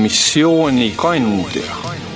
Missioonikandja.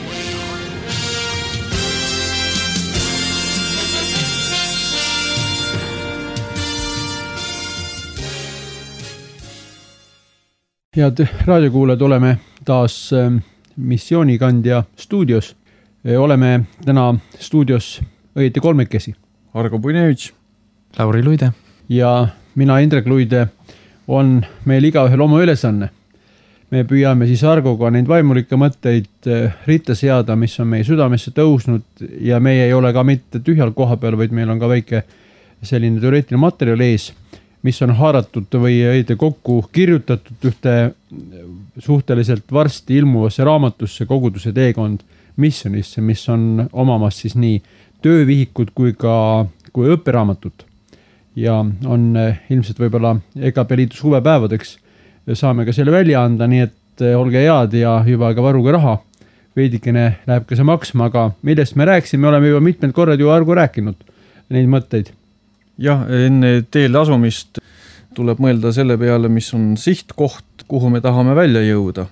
Head raadiokuulajad, oleme taas Missioonikandja stuudios. Oleme täna stuudios õieti kolmekesi. Argo Puinevitš, Lauri Luide ja mina, Indrek Luide, on meil igaühel oma ülesanne. Me püüame siis Argoga neid vaimulikke mõtteid ritta seada, mis on meie südamesse tõusnud ja meie ei ole ka mitte tühjal koha peal, vaid meil on ka väike selline teoreetiline materjal ees, mis on haaratud või kokku kirjutatud ühte suhteliselt varsti ilmuvasse raamatusse Koguduse teekond missionisse, mis on omamas siis nii töövihikud kui õppiraamatut. Ja on ilmselt võib-olla EKP liidu suvepäevadeks saame ka selle välja anda, nii et olge head ja juba ka varuge raha. Veidikene läheb ka see maksma, aga millest me rääksime, oleme juba mitmed korrad ju Argo rääkinud neid mõtteid. Jah, enne teele asumist tuleb mõelda selle peale, mis on sihtkoht, kuhu me tahame välja jõuda.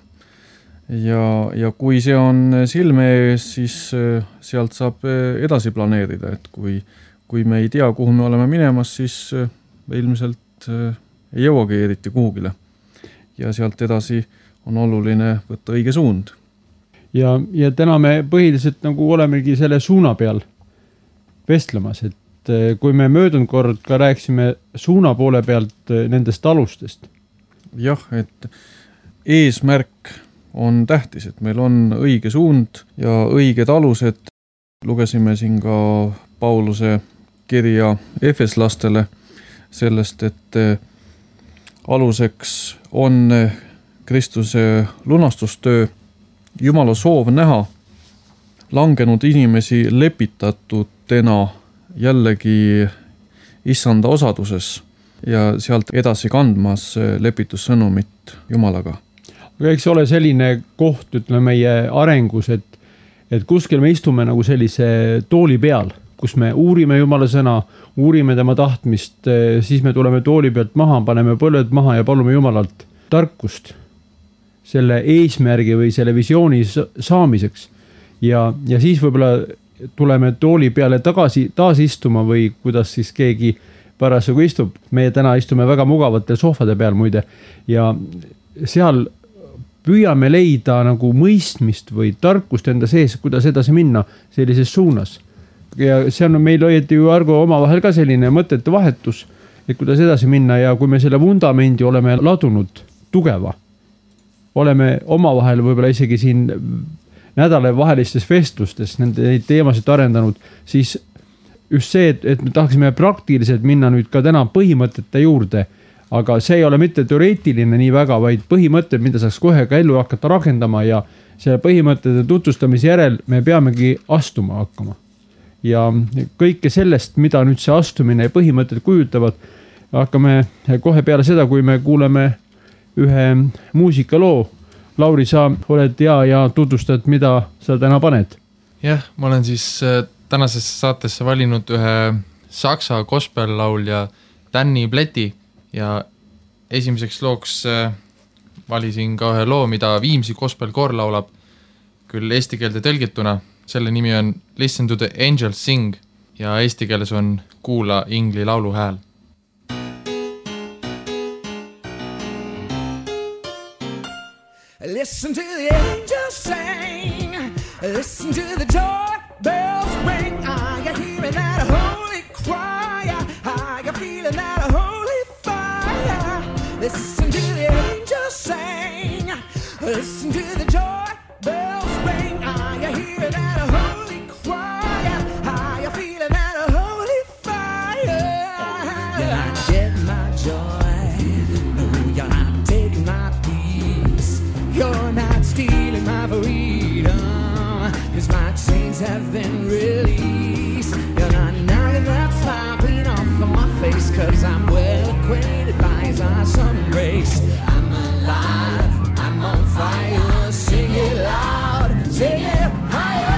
Ja kui see on silme ees, siis sealt saab edasi planeerida, et kui me ei tea, kuhu me oleme minemas, siis ilmselt ei jõuagi eriti kuhugile. Ja sealt edasi on oluline võtta õige suund. Ja täna me põhiliselt nagu olemegi selle suuna peal vestlemas, et kui me möödunud kord ka rääksime suuna poole pealt nendest alustest. Jah, et eesmärk on tähtis, et meil on õige suund ja õiged alused. Lugesime siin ka Pauluse kirja efeslastele sellest, et aluseks on Kristuse lunastustöö, Jumala soov näha langenud inimesi lepitatutena jällegi issanda osaduses ja sealt edasi kandmas lepitussõnumit Jumalaga. Aga eks ole selline koht, ütleme meie arengus, et kuskil me istume nagu sellise tooli peal, kus me uurime Jumala sõna, uurime tema tahtmist, siis me tuleme tooli pealt maha, paneme põlved maha ja palume Jumalalt tarkust selle eesmärgi või selle visiooni saamiseks. Ja siis võib-olla tuleme tooli peale taas istuma või kuidas siis keegi parasjagu istub. Meie täna istume väga mugavatel sohvade peal muide ja seal püüame leida nagu mõistmist või tarkust enda sees, kuidas edasi minna sellises suunas. Ja see on meil õieti ju Argo omavahel ka selline mõtete vahetus, et kuidas edasi minna ja kui me selle vundamendi oleme ladunud tugeva, oleme omavahel võib-olla isegi siin nädalavahelistes vestlustes neid teemasid arendanud, siis just see, et me tahaksime praktiliselt minna nüüd ka täna põhimõtete juurde, aga see ei ole mitte teoreetiline nii väga, vaid põhimõtted, mida saaks kohe ka ellu hakata rakendama ja selle põhimõtete tutvustamise järel me peamegi astuma hakkama. Ja kõike sellest, mida nüüd see astumine ja põhimõtted kujutavad, hakkame kohe peale seda, kui me kuuleme ühe muusikaloo. Lauri, sa oled ja tutvustad, mida sa täna paned? Jah, ma olen siis tänasesse saatesse valinud ühe saksa gospel-laulja Danny Bleti ja esimeseks looks valisin ka ühe loo, mida Viimsi gospel-koor laulab, küll eesti keelde tõlgituna. Selle nimi on Listen to the Angels Sing ja eesti keeles on Kuula ingli laulu hääl. Listen to the angels sing, listen to the doorbells ring. Are you hearing that holy cry? Are you feeling that holy fire? Listen to the angels sing, listen to the doorbells ring. Are you hearing that holy cry? Are you feeling that holy fire? You're not getting my joy, no, you're not taking my peace. You're not stealing my freedom, 'cause my chains have been released. You're not knocking that smile clean off of my face, 'cause I'm well acquainted by His awesome grace. I'm alive, I'm on fire, sing it loud, sing it higher.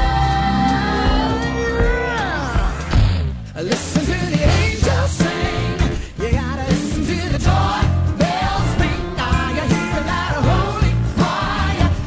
Listen to the angels sing, you gotta listen to the doorbells ring. Are you hearing that holy cry?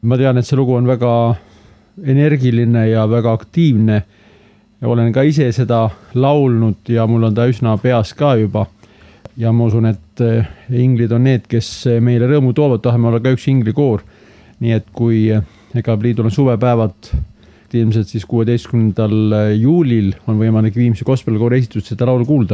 ma tean, et see lugu on väga energiline ja väga aktiivne. Olen ka ise seda laulnud ja mul on ta üsna peas ka juba. Ja ma usun, et inglid on need, kes meile rõõmu toovad, tahame olla ka üks inglikoor. Nii et kui Ega-Pliidul on suvepäevad, ilmselt siis 16. juulil on võimalik Viimsi gospelkoori esitust seda laulu kuulda.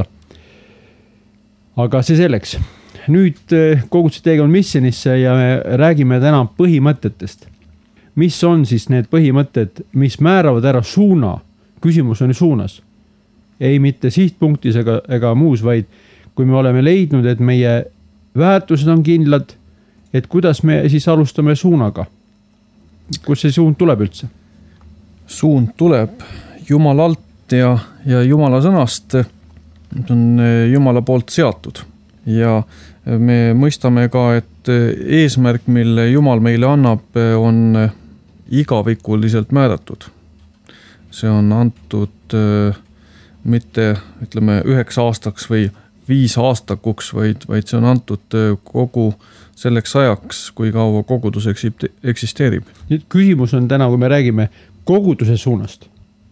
Aga see selleks. Nüüd koguduse teekond missionisse ja me räägime täna põhimõtetest. Mis on siis need põhimõtted, mis määravad ära suuna? Küsimus on ju suunas. Ei mitte sihtpunktis ega muus, vaid kui me oleme leidnud, et meie väärtused on kindlad, et kuidas me siis alustame suunaga? Kus see suund tuleb üldse? Suund tuleb Jumala alt ja Jumala sõnast. Need on Jumala poolt seatud. Ja me mõistame ka, et eesmärk, mille Jumal meile annab, on igavikuliselt määratud. See on antud mitte, ütleme, 9 aastaks või 5 aastakuks, vaid see on antud kogu selleks ajaks, kui kaua kogudus eksisteerib. Nüüd küsimus on täna, kui me räägime koguduse suunast,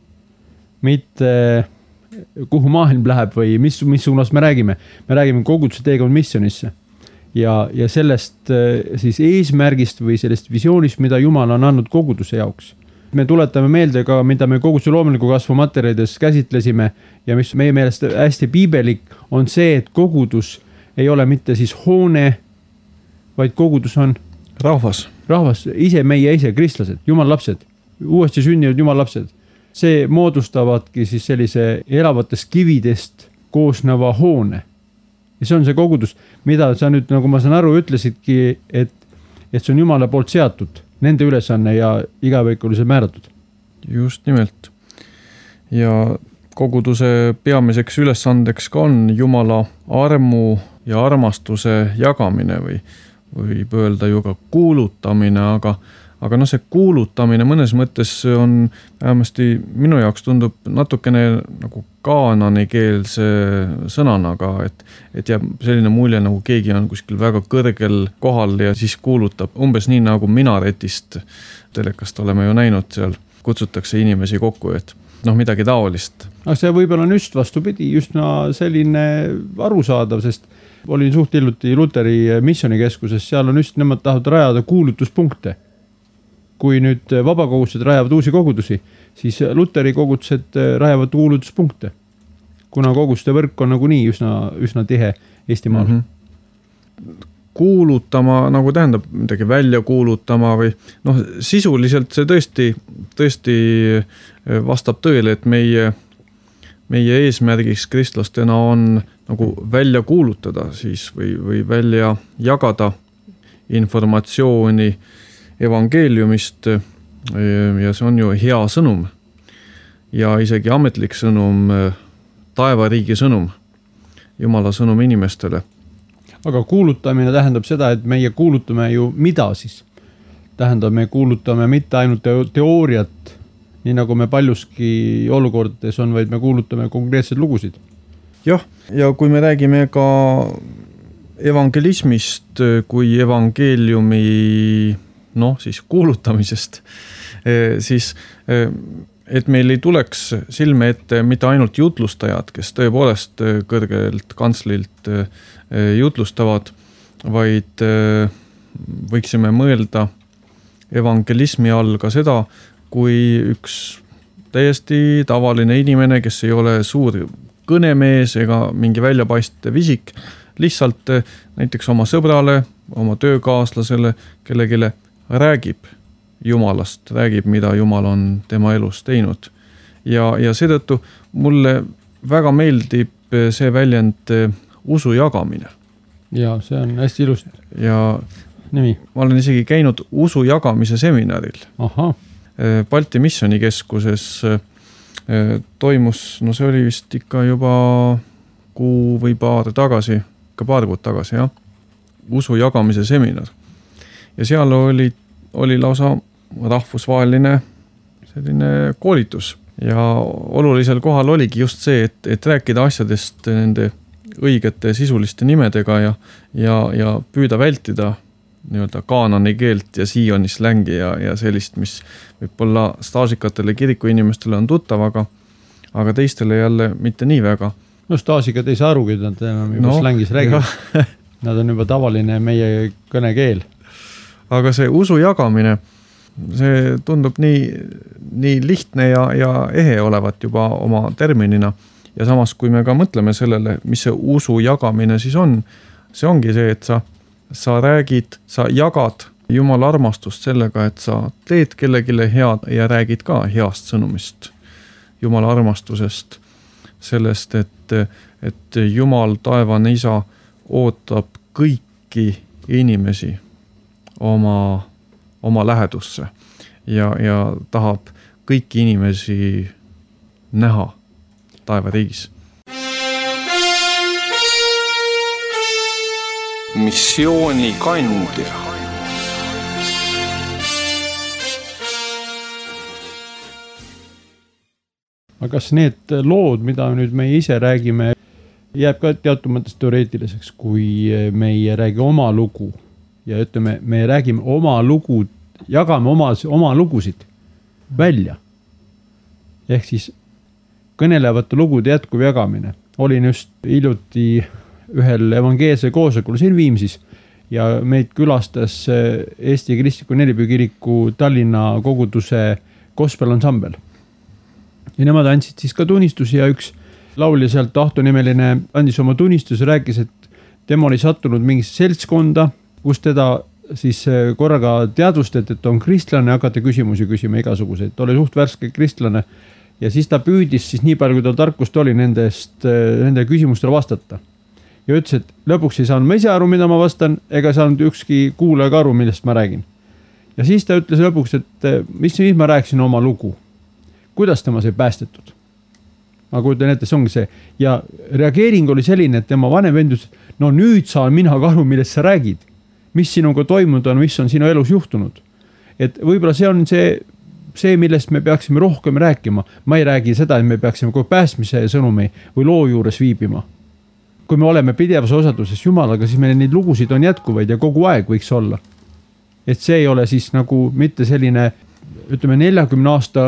mitte kuhu maailm läheb või mis suunas me räägime. Me räägime koguduse teekond missionisse ja sellest siis eesmärgist või sellest visioonist, mida Jumal on andnud koguduse jaoks. Me tuletame meelde ka, mida me koguduse loomuliku kasvu materjalides käsitlesime ja mis meie meelest hästi piibelik on see, et kogudus ei ole mitte siis hoone, vaid kogudus on rahvas, meie kristlased, Jumala lapsed, uuesti sünninud Jumala lapsed. See moodustavadki siis sellise elavatest kividest koosneva hoone. Ja see on see kogudus, mida sa nüüd, nagu ma saan aru, ütlesidki, et see on Jumala poolt seatud, nende ülesanne ja igavikuliselt määratud. Just nimelt. Ja koguduse peamiseks ülesandeks ka on Jumala armu ja armastuse jagamine või võib öelda ju ka kuulutamine, aga see kuulutamine mõnes mõttes on vähemasti minu jaoks tundub natukene nagu kaananikeelse sõnanaga, et jääb selline mulje, nagu keegi on kuskil väga kõrgel kohal ja siis kuulutab umbes nii nagu minaretist. Telekast oleme ju näinud, seal kutsutakse inimesi kokku, et midagi taolist. Aga see võib-olla on just vastupidi, just selline arusaadav, sest olin suht hiljuti Luteri missionikeskuses, seal on just nemad tahavad rajada kuulutuspunkte. Kui nüüd vabakogudused rajavad uusi kogudusi, siis Luteri kogudused rajavad kuulutuspunkte, kuna koguduste võrk on nagu nii üsna tihe Eestimaal. Kuulutama nagu tähendab midagi välja kuulutama või sisuliselt see tõesti vastab tõele, et meie eesmärgiks kristlastena on nagu välja kuulutada siis või välja jagada informatsiooni evangeeliumist ja see on ju hea sõnum ja isegi ametlik sõnum, taevariigi sõnum, Jumala sõnum inimestele. Aga kuulutamine tähendab seda, et meie kuulutame ju mida siis? Tähendab, me kuulutame mitte ainult teooriat, nii nagu me paljuski olukordades on, vaid me kuulutame konkreetseid lugusid. Jah, ja kui me räägime ka evangelismist kui evangeeliumi siis kuulutamisest, siis et meil ei tuleks silme ette mitte ainult jutlustajad, kes tõepoolest kõrgelt kantslilt jutlustavad, vaid võiksime mõelda evangelismi all ka seda, kui üks täiesti tavaline inimene, kes ei ole suur kõnemees ega mingi väljapaistev isik, lihtsalt näiteks oma sõbrale, oma töökaaslasele, kellegile räägib Jumalast, räägib, mida Jumal on tema elus teinud. Ja seetõttu mulle väga meeldib see väljend usu jagamine. Ja see on hästi ilus. Ja nimi. Ma olen isegi käinud usu jagamise seminaril. Aha. Balti missionikeskuses toimus, see oli vist ikka juba kuu või paar kuud tagasi, jah. Usu jagamise seminar. Ja seal oli lausa rahvusvaheline selline koolitus ja olulisel kohal oligi just see, et rääkida asjadest nende õigete sisuliste nimedega ja püüda vältida nii-öelda kaanoni keelt ja Sioni slängi ja sellist, mis võib-olla staažikatele kirikuinimestele on tuttav, aga teistele jälle mitte nii väga. No staažikad ei saa arugi, nad enam juba slängis räägivad. Nad on juba tavaline meie kõnekeel. Aga see usu jagamine, see tundub nii lihtne ja ehe olevat juba oma terminina. Ja samas, kui me ka mõtleme sellele, mis see usu jagamine siis on, see ongi see, et sa räägid, sa jagad Jumala armastust sellega, et sa teed kellegile head ja räägid ka heast sõnumist Jumala armastusest, sellest, et Jumal, taevane isa, ootab kõiki inimesi oma lähedusse ja tahab kõiki inimesi näha taevariigis. Missiooni kandja. Aga kas need lood, mida nüüd meie ise räägime, jääb ka teatud mõttes teoreetiliseks, kui me ei räägi oma lugu ja ütleme, me räägime oma lugu, jagame oma lugusid välja. Ehk siis kõnelevate lugude jätkuv jagamine. Olin just hiljuti ühel evangeelse koosolekul siin Viimsis ja meid külastas Eesti Kristliku Nelipüükiriku Tallinna koguduse gospel-ensembel. Ja nemad andsid siis ka tunnistusi ja üks laulja sealt Ahto nimeline andis oma tunnistuse, rääkis, et tema oli sattunud mingisse seltskonda, kus teda siis korraga teadvustati, et on kristlane ja hakati küsimusi küsima igasuguseid. Ta oli suht värske kristlane ja siis ta püüdis siis nii palju, kui tal tarkust oli nende küsimustele vastata. Ja ütles, et lõpuks ei saanud ma ise aru, mida ma vastan, ega saanud ükski kuulaja aru, millest ma räägin. Ja siis ta ütles lõpuks, et mis ma rääksin oma lugu. Kuidas tema sai päästetud? Ma kujutan ette, see ongi see. Ja reageering oli selline, et tema vanem vend ütles, no nüüd saan mina ka aru, millest sa räägid. Mis sinuga toimunud on, mis on sinu elus juhtunud. Et võib-olla see on see, millest me peaksime rohkem rääkima. Ma ei räägi seda, et me peaksime kui päästmise sõnumi või loo juures viibima. Kui me oleme pidevas osaduses Jumalaga, siis meil neid lugusid on jätkuvaid ja kogu aeg võiks olla. Et see ei ole siis nagu mitte selline, ütleme 40 aasta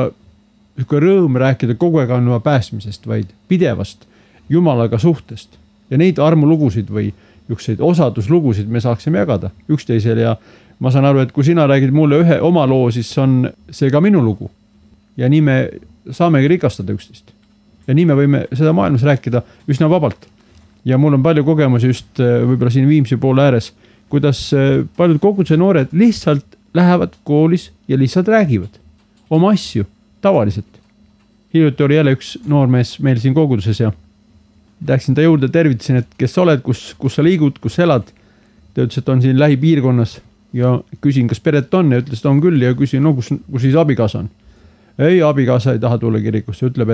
rõõm rääkida kogu aeg on päästmisest, vaid pidevast Jumalaga suhtest. Ja neid armulugusid või ükseid osaduslugusid me saaksime jagada üksteisel ja ma saan aru, et kui sina räägid mulle ühe oma loo, siis on see ka minu lugu. Ja nii me saamegi rikastada üksteist. Ja nii me võime seda maailmas rääkida üsna vabalt. Ja mul on palju kogemusi just võib-olla siin Viimsi poole ääres, kuidas paljud koguduse noored lihtsalt lähevad koolis ja lihtsalt räägivad oma asju tavaliselt. Hiljuti oli jälle üks noormees meil siin koguduses ja läksin ta juurde, tervitasin, et kes sa oled, kus sa liigud, kus elad. Ta ütles, et on siin lähipiirkonnas ja küsin, kas peret on ja ütles, et on küll ja küsin, no kus siis abikaasa on. Ei, abikaasa ei taha tulla kirikusse, ütleb,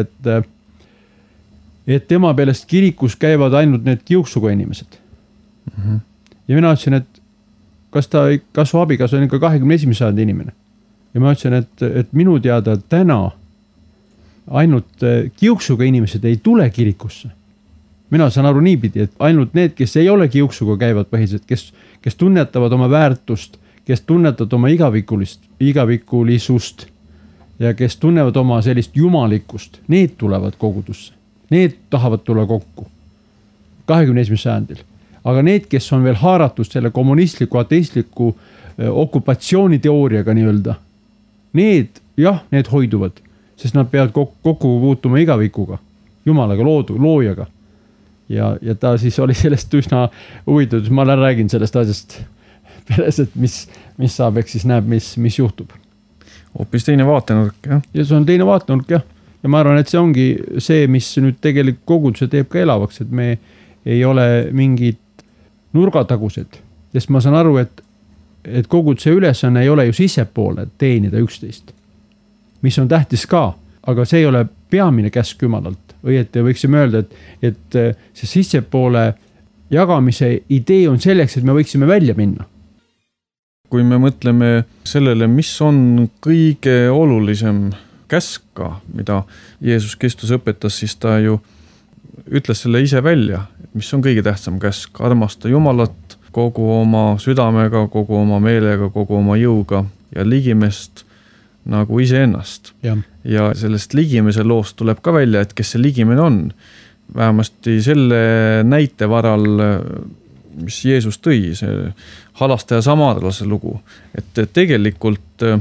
et tema pealest kirikus käivad ainult need kiuksuga inimesed. Ja mina ütlesin, et kas su abikaasa on ikka 21. sajandi inimene. Ja ma ütlesin, et minu teada täna ainult kiuksuga inimesed ei tule kirikusse. Mina saan aru niipidi, et ainult need, kes ei ole kiuksuga käivad põhiliselt, kes tunnetavad oma väärtust, kes tunnetavad oma igavikulisust ja kes tunnevad oma sellist jumalikkust, need tulevad kogudusse. Need tahavad tulla kokku 21. sajandil. Aga need, kes on veel haaratud selle kommunistliku, ateistliku okupatsiooniteooriaga nii-öelda, need hoiduvad, sest nad peavad kokku puutuma igavikuga, Jumalaga, loojaga. Ja ta siis oli sellest üsna huvitatud, ma räägin sellest asjast peres, et mis saab, eks siis näeb, mis juhtub. Hoopis teine vaatenurk, jah. Ja see on teine vaatenurk, jah. Ja ma arvan, et see ongi see, mis nüüd tegelikult koguduse teeb ka elavaks, et me ei ole mingid nurgatagused. Sest ma saan aru, et koguduse ülesanne ei ole ju sissepoole teenida üksteist, mis on tähtis ka, aga see ei ole peamine käsk Jumalalt. Õieti võiksime öelda, et see sissepoole jagamise idee on selleks, et me võiksime välja minna. Kui me mõtleme sellele, mis on kõige olulisem käsk ka, mida Jeesus Kristus õpetas, siis ta ju ütles selle ise välja, mis on kõige tähtsam käsk, armasta Jumalat kogu oma südamega, kogu oma meelega, kogu oma jõuga ja ligimest nagu iseennast. Ja sellest ligimese loost tuleb ka välja, et kes see ligimene on. Vähemasti selle näite varal, mis Jeesus tõi, see halastaja samarlase lugu, et tegelikult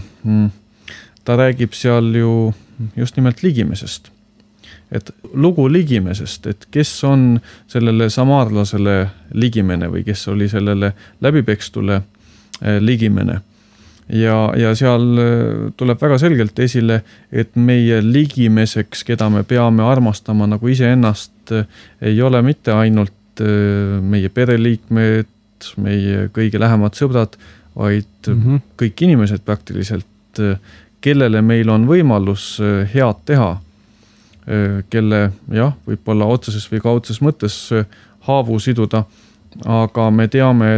ta räägib seal ju just nimelt ligimesest. Et lugu ligimesest, et kes on sellele samarlasele ligimene või kes oli sellele läbipekstule ligimene. Ja seal tuleb väga selgelt esile, et meie ligimeseks, keda me peame armastama nagu iseennast, ei ole mitte ainult meie pereliikmed, meie kõige lähemad sõbrad, vaid kõik inimesed praktiliselt, kellele meil on võimalus head teha, kelle võib-olla otseses või kaudses mõttes haavu siduda, aga me teame,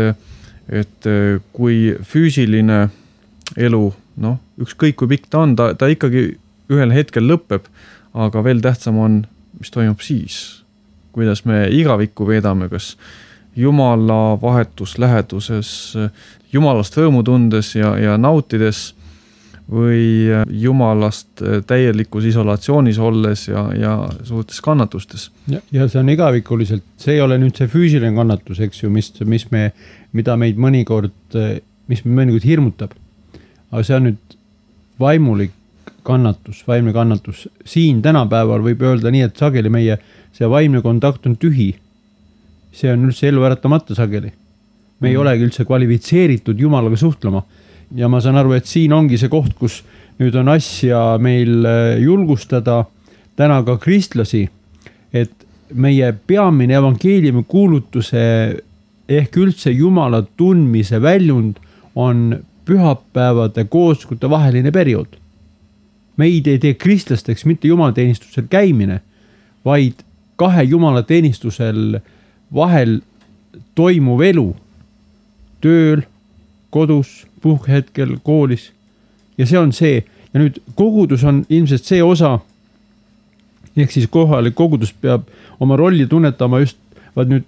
et kui füüsiline elu, ükskõik kui pikk ta on, ta ikkagi ühel hetkel lõpeb, aga veel tähtsam on, mis toimub siis, kuidas me igavikku veedame, kas Jumala vahetus läheduses, Jumalast rõõmu tundes ja nautides või Jumalast täielikus isolatsioonis olles ja suurtes kannatustes. Ja see on igavikuliselt, see ei ole nüüd see füüsiline kannatus, eks ju, mida meid mõnikord hirmutab. Aga see on nüüd vaimne kannatus. Siin tänapäeval võib öelda nii, et sageli meie see vaimne kontakt on tühi. See on üldse elu äratamata sageli. Me ei olegi üldse kvalifitseeritud Jumalaga suhtlema. Ja ma saan aru, et siin ongi see koht, kus nüüd on asja meil julgustada täna ka kristlasi, et meie peamine evangeeliumi kuulutuse ehk üldse Jumala tundmise väljund on pühapäevade koosolekute vaheline periood. Meid ei tee kristlasteks mitte jumalateenistusel käimine, vaid kahe jumalateenistusel vahel toimuv elu tööl, kodus, puhkhetkel, koolis. Ja see on see. Ja nüüd kogudus on ilmselt see osa, ehk siis kohalik kogudus peab oma rolli tunnetama just nüüd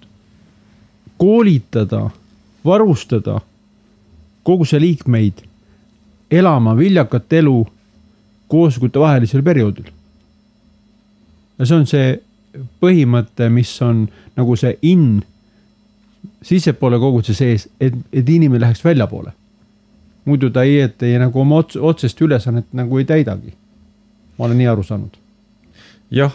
koolitada, varustada koguse liikmeid elama viljakat elu koosolekute vahelisel perioodil. Ja see on see põhimõte, mis on nagu see sissepoole koguduse sees, et inimene läheks välja poole. Muidu ta ei nagu oma otsest ülesannet nagu ei täidagi. Ma olen nii aru saanud. Jah,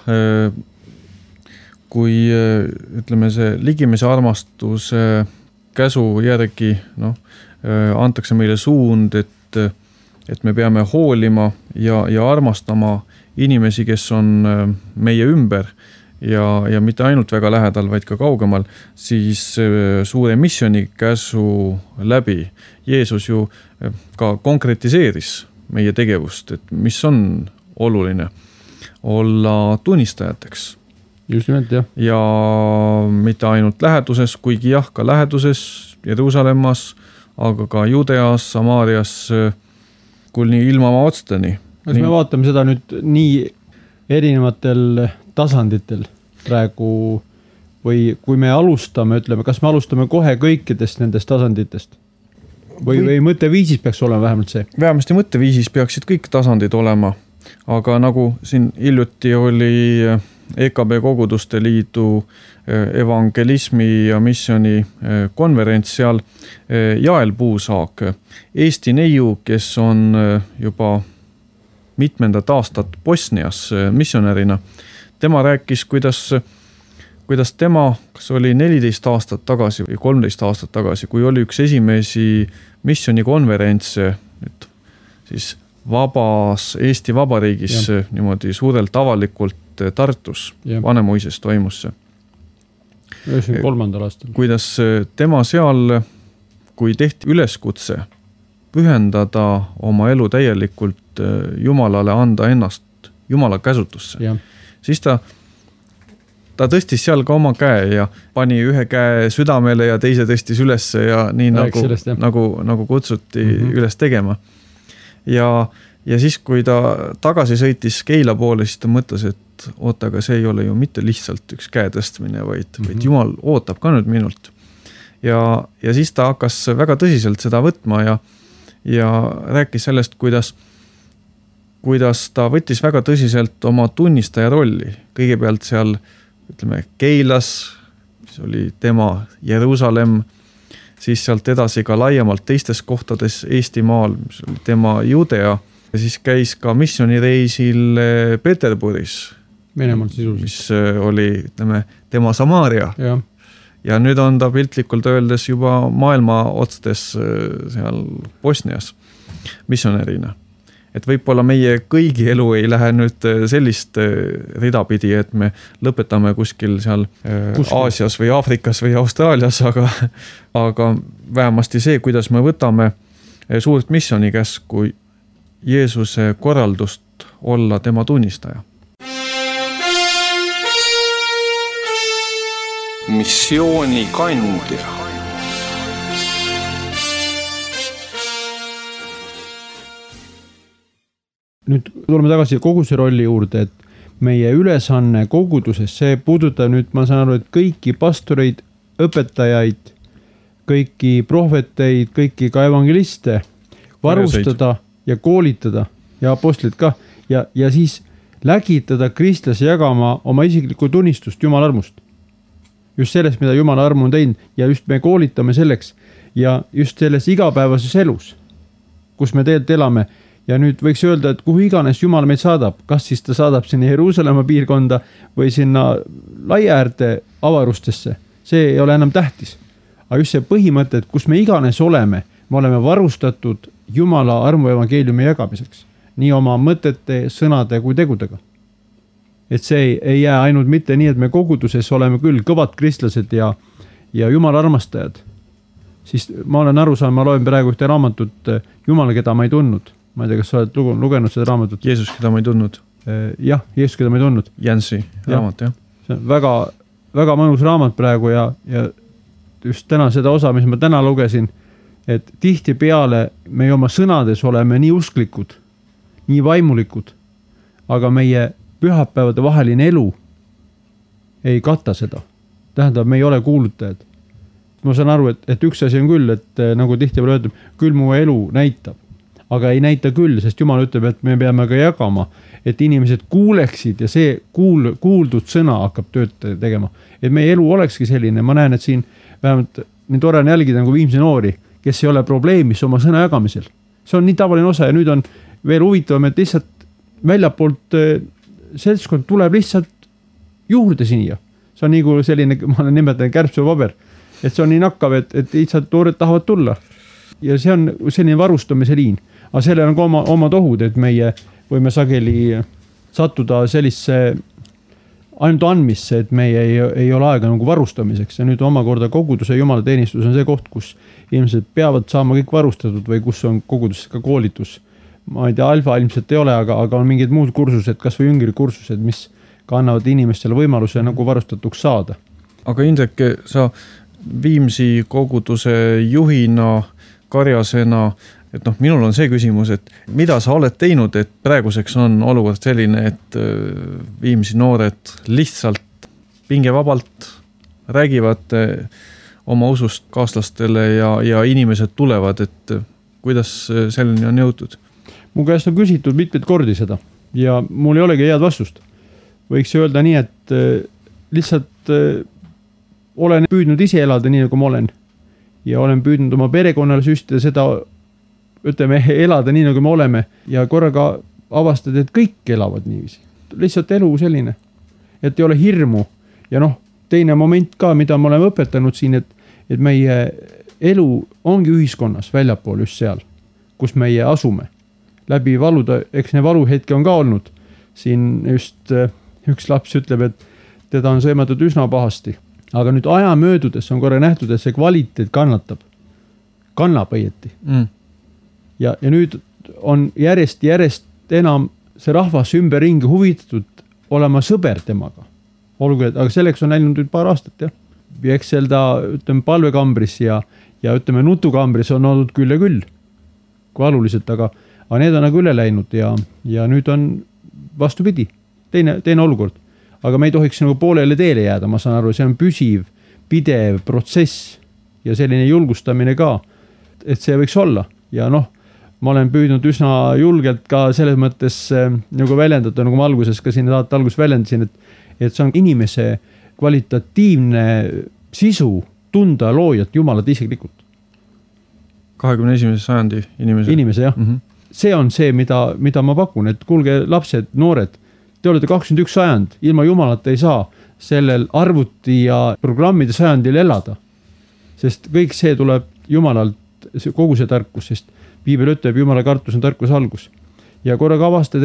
kui ütleme see ligimese armastuse käsu järgi antakse meile suund, et me peame hoolima ja armastama inimesi, kes on meie ümber ja mitte ainult väga lähedal, vaid ka kaugemal, siis suure missiooni käsu läbi Jeesus ju ka konkretiseeris meie tegevust, et mis on oluline olla tunnistajateks. Just nimelt, jah. Ja mitte ainult läheduses, kuigi ka läheduses Jeruusalemmas, aga ka Judeas, Samaarias, kuni ilmama otsteni. Kas me vaatame seda nüüd nii erinevatel tasanditel praegu või kui me alustame, ütleme, kas me alustame kohe kõikidest nendest tasanditest? Või mõtteviisis peaks olema vähemalt see? Vähemasti mõtteviisis peaksid kõik tasandid olema, aga nagu siin hiljuti oli EKB Koguduste Liidu evangelismi ja missiooni konverents seal Jael Puusaak, Eesti neiu, kes on juba mitmendat aastat Bosnias missionärina. Tema rääkis, kuidas tema, kas oli 14 aastat tagasi või 13 aastat tagasi, kui oli üks esimesi missionikonverentse siis vabas Eesti Vabariigis niimoodi suurelt avalikult Tartus, Vanemuises toimus see. 93. aastal. Kuidas tema seal, kui tehti üleskutse pühendada oma elu täielikult Jumalale, anda ennast Jumala käsutusse, siis ta tõstis seal ka oma käe ja pani ühe käe südamele ja teise tõstis üles ja nii nagu kutsuti üles tegema. Ja siis, kui ta tagasi sõitis Keila poole, siis ta mõtles, et oota, aga see ei ole ju mitte lihtsalt üks käe tõstmine, vaid Jumal ootab ka nüüd minult. ja siis ta hakkas väga tõsiselt seda võtma ja rääkis sellest, kuidas ta võttis väga tõsiselt oma tunnistaja rolli. Kõigepealt seal, ütleme, Keilas, mis oli tema Jeruusalemm, siis sealt edasi ka laiemalt teistes kohtades Eestimaal, mis oli tema Judea, ja siis käis ka missioonireisil Peterburis, mis oli, ütleme, tema Samaaria. Ja nüüd on ta piltlikult öeldes juba maailma otstes seal Bosnias missionärina. Et võib-olla meie kõigi elu ei lähe nüüd sellist ridapidi, et me lõpetame kuskil seal Aasias või Aafrikas või Austraalias, aga vähemasti see, kuidas me võtame suurt missiooni käsku Jeesuse korraldust olla tema tunnistaja. Missiooni kandja. Nüüd tuleme tagasi koguse rolli juurde, et meie ülesanne koguduses, see puudutab nüüd, ma saan aru, et kõiki pastoreid, õpetajaid, kõiki prohveteid, kõiki ka evangeliste varustada ja koolitada ja apostlid ka ja siis lägitada kristlasi jagama oma isiklikku tunnistust Jumala armust. Just sellest, mida Jumala arm on teinud ja just me koolitame selleks ja just selles igapäevases elus, kus me tegelikult elame. Ja nüüd võiks öelda, et kuhu iganes Jumal meid saadab, kas siis ta saadab sinna Jeruusalemma piirkonda või sinna laiaäärde avarustesse. See ei ole enam tähtis. Aga just see põhimõte, et kus me iganes oleme, me oleme varustatud Jumala armu evangeeliumi jagamiseks. Nii oma mõtete, sõnade kui tegudega. Et see ei jää ainult mitte nii, et me koguduses oleme küll kõvad kristlased ja Jumala armastajad. Siis ma olen aru saanud, ma loen praegu ühte raamatut Jumala, keda ma ei tundnud. Ma ei tea, kas sa oled lugenud seda raamatut? Jeesus, keda ma ei tundnud. Jah, Jeesus, keda ma ei tundnud. Jansi raamat, jah. See on väga, väga mõnus raamat praegu ja just täna seda osa, mis ma täna lugesin, et tihti peale me oma sõnades oleme nii usklikud, nii vaimulikud, aga meie pühapäevade vaheline elu ei kata seda. Tähendab, me ei ole kuulutajad. Ma saan aru, et üks asi on küll, et nagu tihti veel öeldab, küll mu elu näitab. Aga ei näita küll, sest Jumal ütleb, et me peame ka jagama, et inimesed kuuleksid ja see kuuldud sõna hakkab tööd tegema. Et meie elu olekski selline, ma näen, et siin vähemalt nii tore on jälgida nagu viimse noori, kes ei ole probleemis oma sõna jagamisel. See on nii tavaline osa ja nüüd on veel huvitavam, et lihtsalt väljapoolt seltskond tuleb lihtsalt juurde siia. See on nagu selline, ma olen nimetanud kärbsepaber, et see on nii nakkav, et lihtsalt noored tahavad tulla. Ja see on selline varustamise liin. Aga sellel on ka omad ohud, et meie võime sageli sattuda sellisse ainult andmisse, et meie ei ole aega nagu varustamiseks. Ja nüüd omakorda koguduse Jumala teenistus on see koht, kus inimesed peavad saama kõik varustatud või kus on koguduses ka koolitus. Ma ei tea, alfa ilmselt ei ole, aga on mingid muud kursused, kas või jüngri kursused, mis ka annavad inimestele võimaluse nagu varustatuks saada. Aga Indrek, sa Viimsi koguduse juhina, karjasena, et minul on see küsimus, et mida sa oled teinud, et praeguseks on olukord selline, et Viimsi noored lihtsalt pingevabalt räägivad oma usust kaaslastele ja inimesed tulevad, et kuidas selleni on jõutud? Mu käest on küsitud mitmeid kordi seda ja mul ei olegi head vastust. Võiks öelda nii, et lihtsalt olen püüdnud ise elada nii, nagu ma olen ja olen püüdnud oma perekonnale süstida seda, ütleme, elada nii, nagu me oleme ja korraga avastad, et kõik elavad niiviisi. Lihtsalt elu selline, et ei ole hirmu ja teine moment ka, mida me oleme õpetanud siin, et meie elu ongi ühiskonnas väljapool just seal, kus meie asume. Läbi valuda, eks ne valuhetke on ka olnud. Siin just üks laps ütleb, et teda on sõimatud üsna pahasti. Aga nüüd aja möödudes on korra nähtud, et see kvaliteet kannab õieti. Ja nüüd on järjest enam see rahvas ümberringi huvitatud olema sõber temaga. Olgu, aga selleks on läinud nüüd paar aastat, jah. Ja eks selda, ütleme, palvekambris ja ütleme, nutukambris on olnud küll ja küll, kui aluliselt, aga need on nagu üle läinud ja nüüd on vastupidi, teine olukord. Aga me ei tohiks nagu poolele teele jääda, ma saan aru, see on püsiv, pidev protsess ja selline julgustamine ka, et see võiks olla ja noh, ma olen püüdnud üsna julgelt ka selles mõttes nagu väljendada, nagu ma alguses ka siin saate alguses väljendasin, et see on inimese kvalitatiivne sisu tunda loojat Jumalat isiklikult. 21. sajandi inimese jah. See on see, mida ma pakun, et kuulge lapsed, noored, te olete 21 sajand, ilma Jumalata ei saa sellel arvuti ja programmide sajandil elada. Sest kõik see tuleb Jumalalt, kogu see tarkus, sest Piibel ütleb, Jumala kartus on tarkus algus. Ja korraga avastad,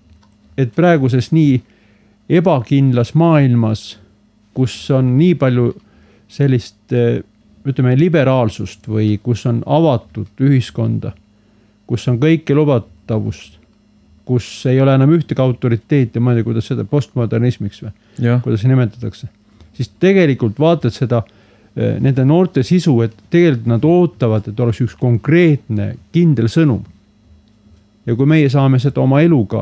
et praeguses nii ebakindlas maailmas, kus on nii palju sellist, ütleme, liberaalsust või kus on avatud ühiskonda, kus on kõike lubatavust, kus ei ole enam ühtegi autoriteeti, ma ei tea, kuidas seda postmodernismiks või, kuidas see nimetatakse. Siis tegelikult vaatad seda nende noorte sisu, et tegelikult nad ootavad, et oleks üks konkreetne kindel sõnum. Ja kui meie saame seda oma eluga,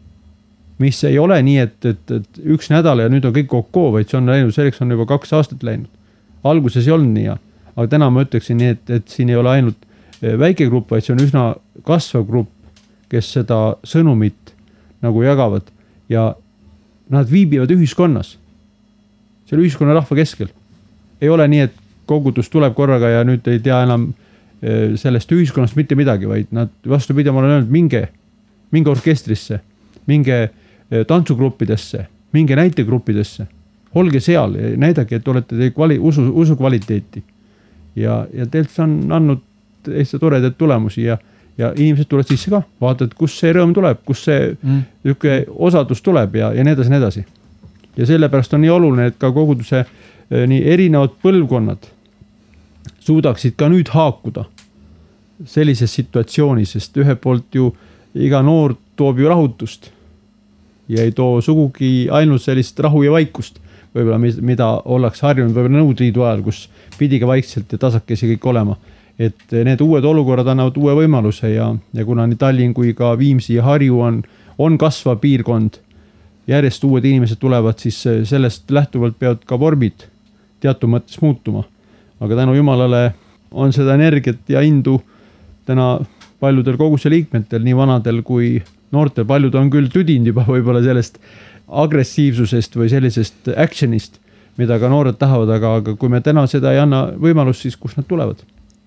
mis ei ole nii, et üks nädal ja nüüd on kõik okoo, vaid see on läinud, selleks on juba 2 aastat läinud. Alguses ei olnud nii, aga täna ma ütleksin nii, et siin ei ole ainult väike grupp, vaid see on üsna kasvav grupp, kes seda sõnumit nagu jagavad ja nad viibivad ühiskonnas, selle ühiskonna rahva keskel. Ei ole nii, et kogudus tuleb korraga ja nüüd ei tea enam sellest ühiskonnast mitte midagi, vaid nad vastupidi, ma olen öelnud, minge orkestrisse, minge tantsugruppidesse, minge näitegruppidesse, olge seal ja näidake, et olete usu kvaliteeti. Ja teilt on andnud Eesti toredaid tulemusi ja inimesed tulevad sisse ka, vaatad, kus see rõõm tuleb, kus see osadus tuleb ja nii edasi. Ja sellepärast on nii oluline, et ka koguduse nii erinevad põlvkonnad suudaksid ka nüüd haakuda sellises situatsioonis, sest ühe poolt ju iga noor toob ju rahutust ja ei too sugugi ainult sellist rahu ja vaikust, võib-olla mida ollakse harjunud võib-olla Nõudliidu ajal, kus pidi ka vaikselt ja tasakesi kõik olema. Et need uued olukorrad annavad uue võimaluse ja kuna nii Tallinn kui ka Viimsi ja Harju on kasvav piirkond, järjest uued inimesed tulevad, siis sellest lähtuvalt peavad ka vormid teatud mõttes muutuma. Aga tänu Jumalale on seda energiat ja indu täna paljudel koguse liikmetel, nii vanadel kui noortel, paljud on küll tüdinud juba võib-olla sellest agressiivsusest või sellisest actionist, mida ka noored tahavad, aga kui me täna seda ei anna võimalust, siis kus nad tulevad?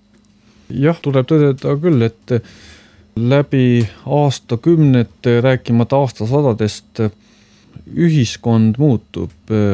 Jah, tuleb tõdeda küll, et läbi aastakümnete, rääkimata aastasadadest, ühiskond muutub,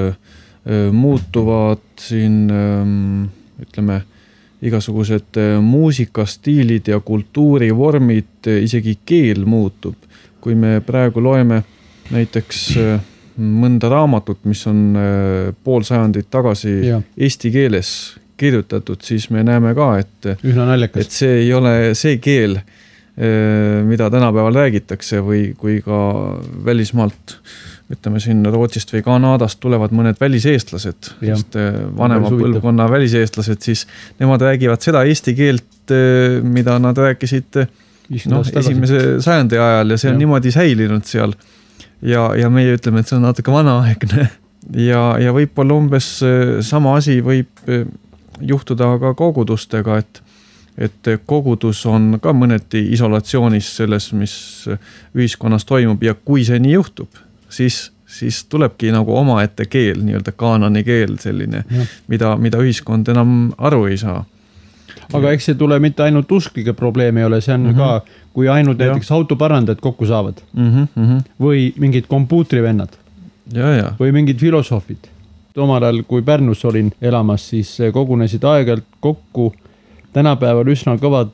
muutuvad siin, ütleme, igasugused muusikastiilid ja kultuurivormid, isegi keel muutub. Kui me praegu loeme näiteks mõnda raamatut, mis on pool sajandit tagasi eesti keeles kirjutatud, siis me näeme ka, et see ei ole see keel, mida tänapäeval räägitakse või kui ka välismaalt, ütleme siin Rootsist või Kanadast tulevad mõned väliseestlased, sest vanema põlvkonna väliseestlased, siis nemad räägivad seda eesti keelt, mida nad rääkisid esimese sajandi ajal ja see on niimoodi säilinud seal. Ja meie ütleme, et see on natuke vanaaegne ja võib-olla umbes sama asi võib juhtuda ka kogudustega, et kogudus on ka mõneti isolatsioonis selles, mis ühiskonnas toimub ja kui see nii juhtub, siis tulebki nagu omaette keel, nii-öelda kaanani keel selline, mida ühiskond enam aru ei saa. Aga eks see tule mitte ainult usklike probleemi ei ole, see on ka, kui ainult näiteks autoparandajad kokku saavad või mingid kompuutrivennad või mingid filosoofid. Omal ajal, kui Pärnus olin elamas, siis kogunesid aegalt kokku tänapäeval üsna kõvad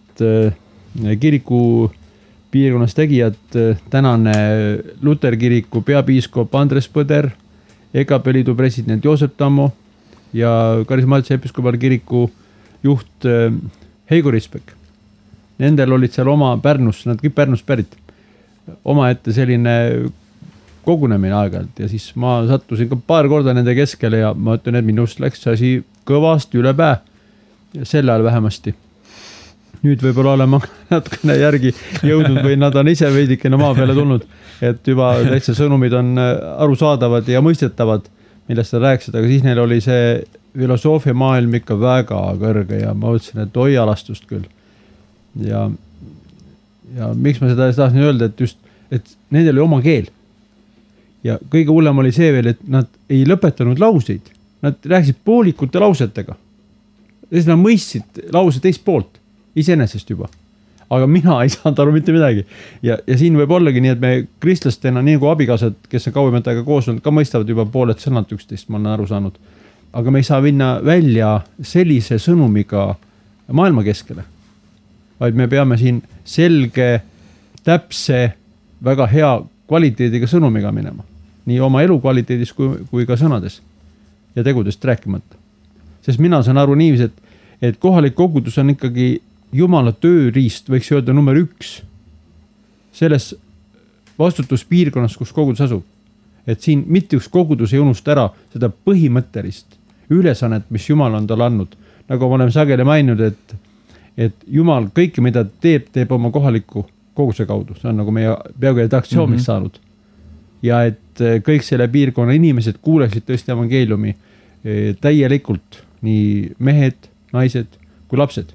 kiriku piirkonnas tegijad, tänane Luterkiriku peapiiskop Andres Põder, EKP liidu president Joosep Tammo ja karismaalise episkopal kiriku juht Heigo Rispek. Nendel olid seal oma Pärnus, nad kõik Pärnust pärit, oma ette selline kogunemine aegalt ja siis ma sattusin ka paar korda nende keskele ja ma ütlen, et minust läks see asi kõvasti üle pää, selle ajal vähemasti. Nüüd võib-olla olema natukene järgi jõudnud või nad on ise veidikene maa peale tulnud, et juba täitsa sõnumid on arusaadavad ja mõistetavad, millest nad rääkisid, aga siis neil oli see filosoofia maailm ikka väga kõrge ja ma mõtlesin, et oi alastust küll. Ja miks ma seda tahtsin öelda, et just, et nendel oli oma keel. Ja kõige hullem oli see veel, et nad ei lõpetanud lauseid. Nad rääkisid poolikute lausetega. Sest nad mõistsid lause teist poolt, iseenesest juba. Aga mina ei saanud aru mitte midagi. Ja siin võib ollagi nii, et me kristlastena, nii nagu abikaasad, kes on kauemat aega koos olnud, ka mõistavad juba pooled sõnad üksteist, ma olen aru saanud. Aga me ei saa minna välja sellise sõnumiga maailma keskele. Vaid me peame siin selge, täpse, väga hea kvaliteediga sõnumiga minema. Nii oma elu kvaliteedis kui ka sõnades ja tegudest rääkimata. Sest mina saan aru niivis, et kohalik kogudus on ikkagi Jumala tööriist, võiks öelda number 1 selles vastutuspiirkonnas, kus kogudus asub. Et siin mitte üks kogudus ei unusta ära seda põhimõttelist ülesannet, mis Jumal on tal andnud. Nagu ma olen sageli maininud, et Jumal kõike, mida teeb oma kohaliku koguduse kaudu. See on nagu meie peaaegu redaktsiooniks saanud. Ja et kõik selle piirkonna inimesed kuuleksid tõesti evangeeliumi täielikult, nii mehed, naised kui lapsed.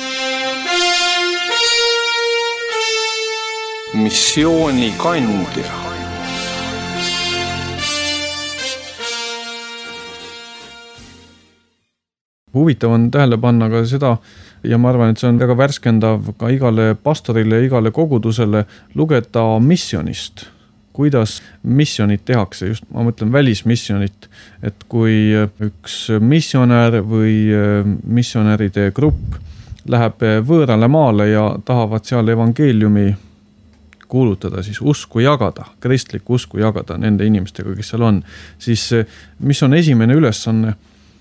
Missioonikandja. Huvitav on tähele panna ka seda ja ma arvan, et see on väga värskendav ka igale pastorile ja igale kogudusele lugeda missionist. Kuidas missionit tehakse, just ma mõtlen välismissionit, et kui üks missionär või missionäride grupp läheb võõrale maale ja tahavad seal evangeeliumi kuulutada, siis usku jagada, kristlikku usku jagada nende inimestega, kes seal on, siis mis on esimene ülesanne,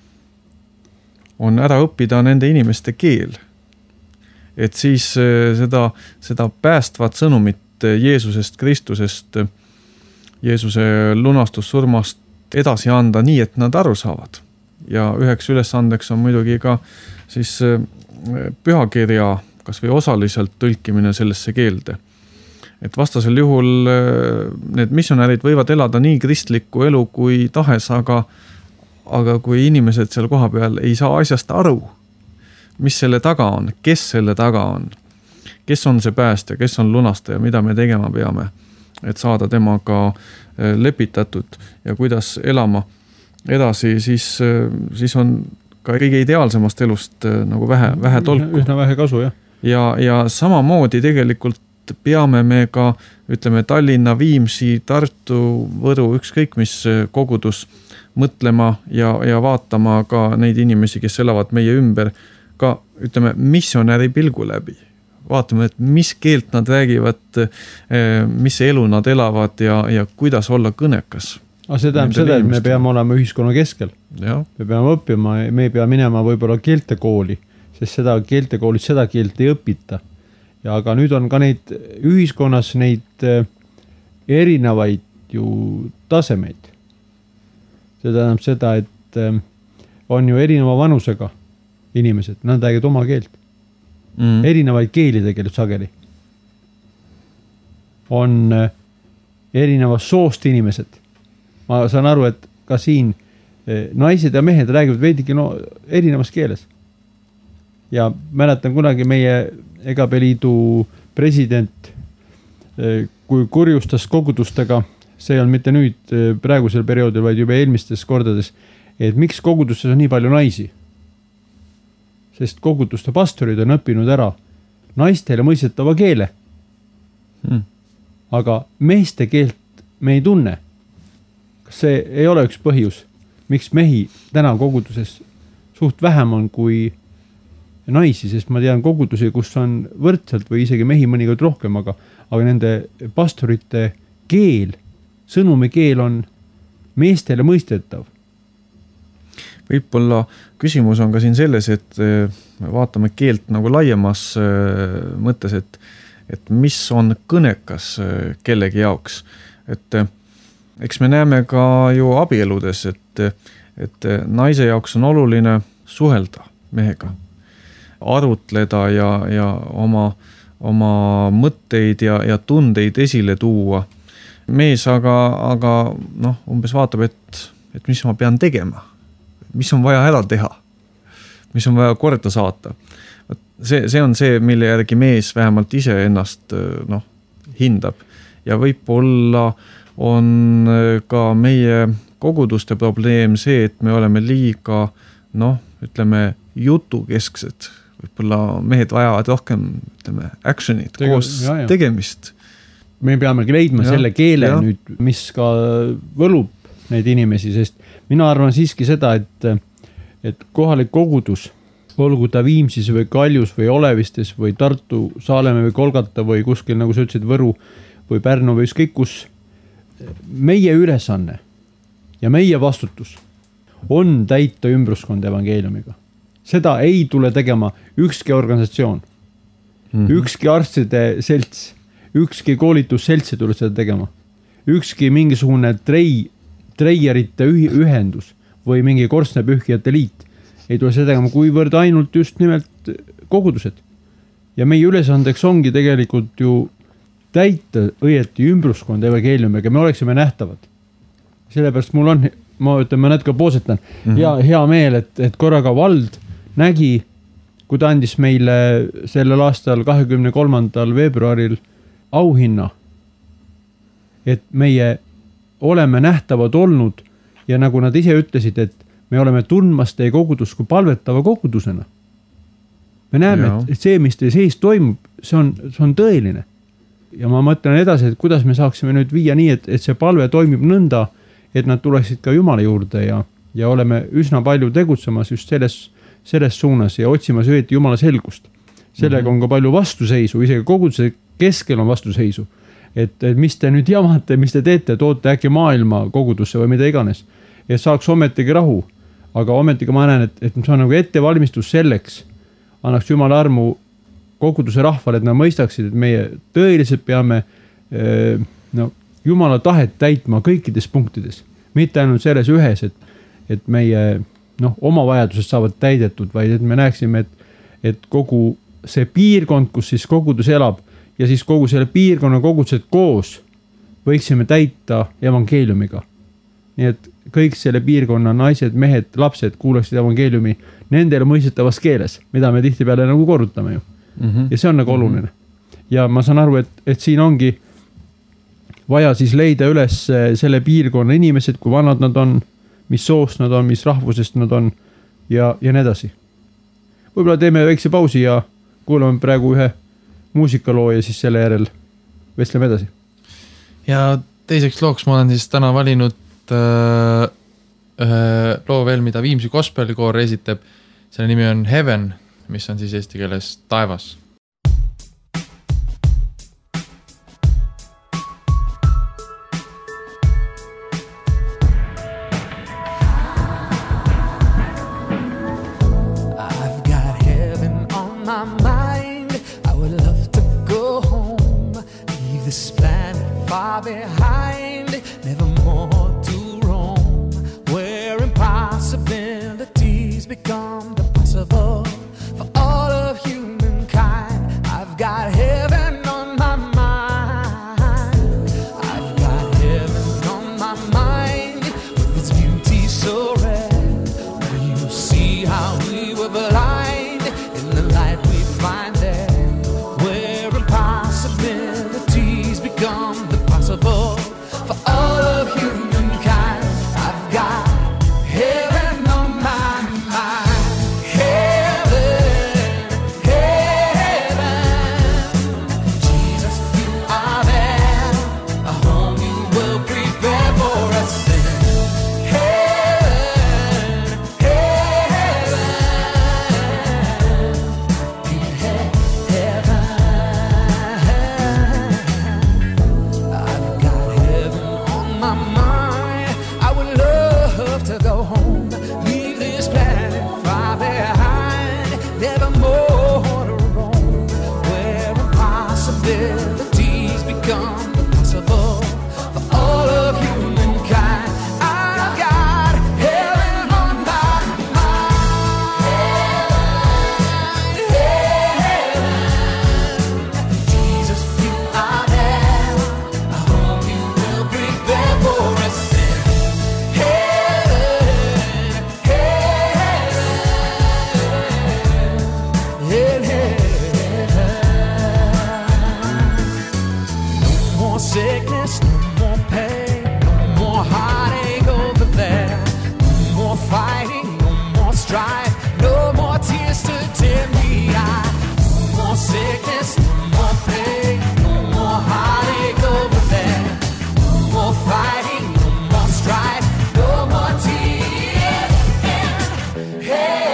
on ära õppida nende inimeste keel. Et siis seda päästvat sõnumit Jeesusest, Kristusest, Jeesuse lunastussurmast edasi anda nii, et nad aru saavad. Ja üheks ülesandeks on muidugi ka siis pühakirja kas või osaliselt tõlkimine sellesse keelde. Et vastasel juhul need missionärid võivad elada nii kristlikku elu kui tahes, aga kui inimesed seal koha peal ei saa asjast aru, mis selle taga on, kes selle taga on, kes on see päästja, kes on lunastaja, mida me tegema peame, et saada temaga lepitatud ja kuidas elama edasi, siis on ka kõige ideaalsemast elust nagu vähe tolku. Üsna vähe kasu, jah. Ja samamoodi tegelikult peame me ka, ütleme, Tallinna, Viimsi, Tartu, Võru, ükskõik mis kogudus mõtlema ja vaatama ka neid inimesi, kes elavad meie ümber, ka, ütleme, missionäri pilgu läbi. Vaatame, et mis keelt nad räägivad, mis elu nad elavad ja kuidas olla kõnekas. See tähendab seda, et me peame olema ühiskonna keskel. Ja. Me peame õppima, me ei pea minema võib-olla keeltekooli, sest seda keeltekoolis seda keelt ei õpita. Ja aga nüüd on ka neid ühiskonnas neid erinevaid ju tasemeid. See tähendab seda, et on ju erineva vanusega inimesed, nad räägivad oma keelt. Erinevaid keeli tegelikult sageli. On erineva soost inimesed. Ma saan aru, et ka siin naised ja mehed räägivad veidigi erinevas keeles. Ja mäletan kunagi meie EGB liidu president, kui kurjustas kogudustega, see on mitte nüüd praegusel perioodil, vaid juba eelmistes kordades, et miks kogudustes on nii palju naisi? Sest koguduste pastorid on õppinud ära naistele mõistetava keele. Aga meeste keelt me ei tunne. Kas see ei ole üks põhjus, miks mehi täna koguduses suht vähem on kui naisi, sest ma tean kogudusi, kus on võrdselt või isegi mehi mõnikord rohkem, aga nende pastorite keel, sõnumi keel on meestele mõistetav. Võib-olla küsimus on ka siin selles, et me vaatame keelt nagu laiemas mõttes, et mis on kõnekas kellegi jaoks. Et eks me näeme ka ju abieludes, et naise jaoks on oluline suhelda mehega, arutleda ja oma mõtteid ja tundeid esile tuua. Mees aga umbes vaatab, et mis ma pean tegema. mis on vaja ära teha, mis on vaja korda saata. See on see, mille järgi mees vähemalt ise ennast hindab ja võib-olla on ka meie koguduste probleem see, et me oleme liiga ütleme jutukesksed, võib-olla mehed vajavad rohkem actionit, koos tegemist. Me peamegi leidma selle keele nüüd, mis ka võlub neid inimesi, sest mina arvan siiski seda, et kohalik kogudus, olgu ta Viimsis või Kaljus või Olevistes või Tartu, Saalemea või Kolgata või kuskil, nagu sa ütlesid, Võru või Pärnu või ükskõik kus, meie ülesanne ja meie vastutus on täita ümbruskond evangeeliumiga. Seda ei tule tegema ükski organisatsioon, ükski arstide selts, ükski koolitusselts ei tule seda tegema. Ükski mingisugune treierite ühendus või mingi korstnapühkijate liit ei tule seda tegema, kuivõrd ainult just nimelt kogudused. Ja meie ülesandeks ongi tegelikult ju täita õieti ümbruskond evangeeliumiga, me oleksime nähtavad. Sellepärast mul on, ma natuke poosetan, hea meel, et korraga vald nägi, kui ta andis meile sellel aastal 23. veebruaril auhinna, et meie oleme nähtavad olnud ja nagu nad ise ütlesid, et me oleme tundmas teie kogudust kui palvetava kogudusena. Me näeme, et see, mis teie sees toimub, see on tõeline. Ja ma mõtlen edasi, et kuidas me saaksime nüüd viia nii, et see palve toimib nõnda, et nad tuleksid ka Jumala juurde ja oleme üsna palju tegutsemas just selles suunas ja otsimas õieti Jumala selgust. Sellega on ka palju vastuseisu, isegi koguduse keskel on vastuseisu. Et mis te nüüd jamate, mis te teete, toote äkki maailma kogudusse või mida iganes. Et saaks ometigi rahu. Aga ometigi ma näen, et see on nagu ettevalmistus selleks, annaks Jumala armu koguduse rahvale, et nad mõistaksid, et meie tõeliselt peame Jumala tahet täitma kõikides punktides. Mitte ainult selles ühes, et meie oma vajadused saavad täidetud, vaid et me näeksime, et kogu see piirkond, kus siis kogudus elab ja siis kogu selle piirkonna kogudused koos võiksime täita evangeeliumiga. Nii et kõik selle piirkonna naised, mehed, lapsed kuulaksid evangeeliumi nendele mõistetavas keeles, mida me tihtipeale nagu korrutame ju. Ja see on nagu oluline. Ja ma saan aru, et siin ongi vaja siis leida üles selle piirkonna inimesed, kui vanad nad on, mis soost nad on, mis rahvusest nad on ja nii edasi. Võib-olla teeme väikse pausi ja kuulame praegu ühe muusikaloo ja siis selle järel vestleme edasi. Ja teiseks looks ma olen siis täna valinud ühe loo veel, mida Viimsi Gospelikoor esitab. Selle nimi on Heaven, mis on siis eesti keeles taevas. Behind, never more to roam, where impossibilities become the possible for all of humankind. I've got heaven on my mind. I've got heaven on my mind with its beauty so rare. Will you see how we were blind in the light we find there, where impossibilities become for all of humankind. I've got heaven on my mind. sickness, no more pain, no more heartache over there, no more fighting, no more strife, no more tears to dim the eye, no more sickness, no more pain, no more heartache over there, no more fighting, no more strife, no more tears in heaven.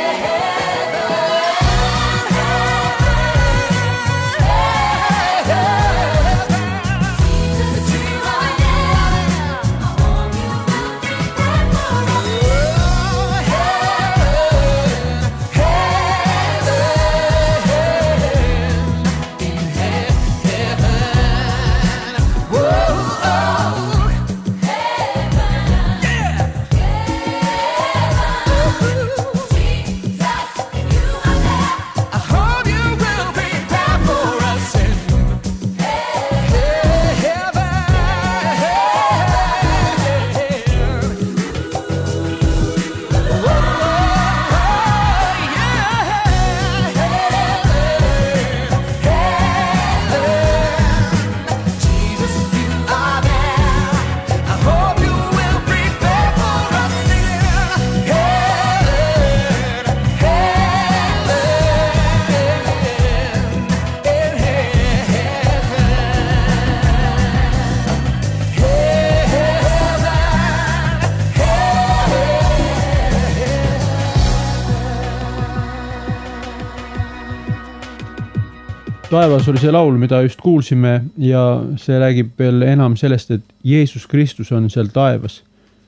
Taevas oli see laul, mida just kuulsime ja see räägib veel enam sellest, et Jeesus Kristus on seal taevas.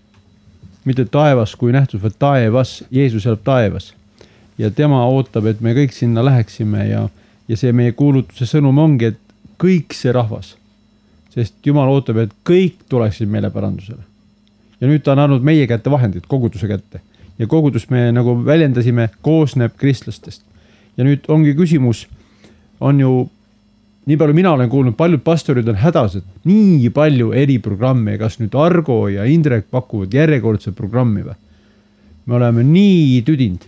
Mitte taevas kui nähtus, vaid taevas, Jeesus elab taevas. Ja tema ootab, et me kõik sinna läheksime ja see meie kuulutuse sõnum ongi, et kõik see rahvas. Sest Jumal ootab, et kõik tuleksid meile parandusele. Ja nüüd ta on andnud meie kätte vahendid, koguduse kätte. Ja kogudus me nagu väljendasime, koosneb kristlastest. Ja nüüd ongi küsimus, on ju, nii palju mina olen kuulnud, paljud pastorid on hädas, et nii palju eriprogramme, kas nüüd Argo ja Indrek pakuvad järjekordse programmi või? Me oleme nii tüdinud.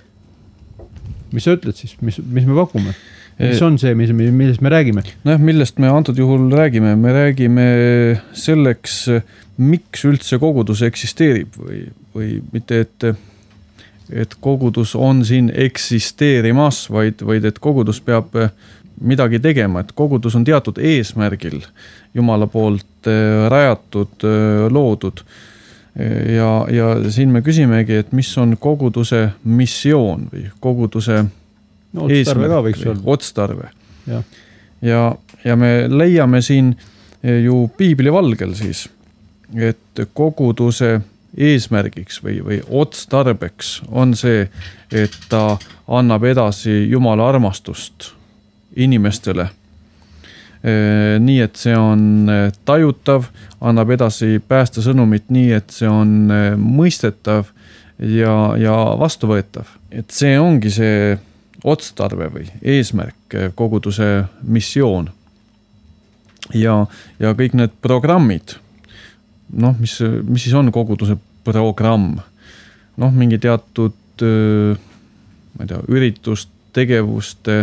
Mis sa ütled siis, mis me pakume? Mis on see, millest me räägime? Millest me antud juhul räägime? Me räägime selleks, miks üldse kogudus eksisteerib või mitte, et kogudus on siin eksisteerimas, vaid et kogudus peab midagi tegema, et kogudus on teatud eesmärgil Jumala poolt rajatud, loodud. Ja siin me küsimegi, et mis on koguduse missioon või koguduse eesmärk või otstarve. Ja me leiame siin ju piibli valgel siis, et koguduse eesmärgiks või otstarbeks on see, et ta annab edasi Jumala armastust inimestele. Nii, et see on tajutav, annab edasi päästesõnumit nii, et see on mõistetav ja vastuvõetav. Et see ongi see otstarve või eesmärk, koguduse missioon. Ja kõik need programmid, mis siis on koguduse programm? Mingi teatud üritust, tegevuste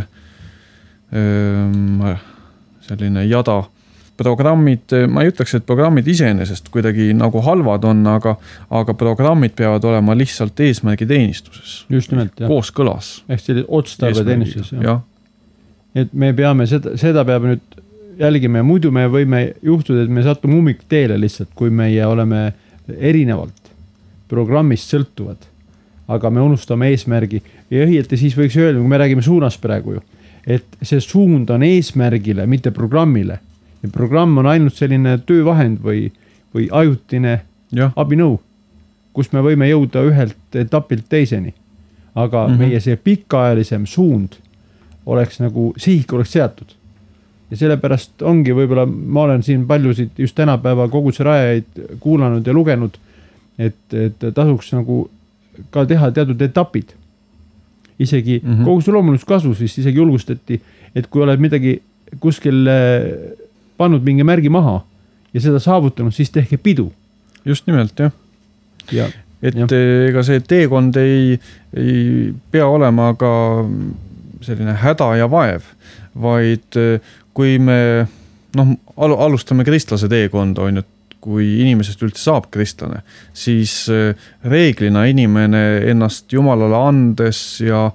selline jada. Programmid, ma ei ütleks, et programmid iseenesest kuidagi nagu halvad on, aga programmid peavad olema lihtsalt eesmärgi teenistuses. Just nimelt, jah. Kooskõlas. Ehk selline otstarve teenistuses, jah. Et me peame, seda peab nüüd jälgima ja muidu me võime juhtuda, et me satume ummikteele lihtsalt, kui meie oleme erinevalt programmist sõltuvad. Aga me unustame eesmärgi ja õieti siis võiks öelda, kui me räägime suunast praegu ju, et see suund on eesmärgile, mitte programmile. Ja programm on ainult selline töövahend või ajutine abinõu, kus me võime jõuda ühelt etapilt teiseni. Aga meie see pikaajalisem suund oleks nagu sihik oleks seatud. Ja sellepärast ongi võib-olla, ma olen siin paljusid just tänapäeva koguduse rajajaid kuulanud ja lugenud, et tasuks nagu ka teha teatud etapid. Isegi koguduse loomulikus kasvus vist isegi julgustati, et kui oled midagi kuskil pannud mingi märgi maha ja seda saavutanud, siis tehke pidu. Just nimelt, jah. Ega see teekond ei pea olema ka selline häda ja vaev, vaid kui me alustame kristlase teekonda, on ju, kui inimesest üldse saab kristlane, siis reeglina inimene ennast Jumalale andes ja